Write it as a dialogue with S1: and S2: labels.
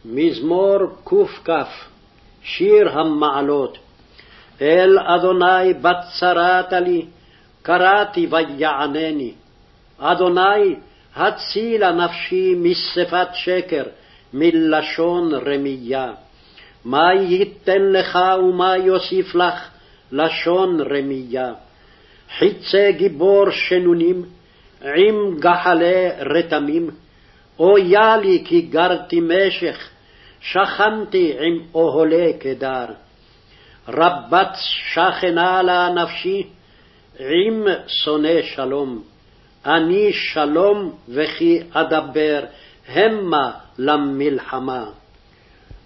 S1: מזמור קכ. שיר המעלות. אל אדוני בצרת לי, קראתי ויענני. אדוני, הצילה נפשי משפת שקר, מלשון רמיה. מה ייתן לך ומה יוסיף לך, לשון רמיה. חיצי גיבור שנונים, עם גחלי רתמים. אויה לי כי גרתי משך, שכנתי עם אוהלי קדר. רבת שכנה לה נפשי, עם שונא שלום. אני שלום וכי אדבר, המה למלחמה.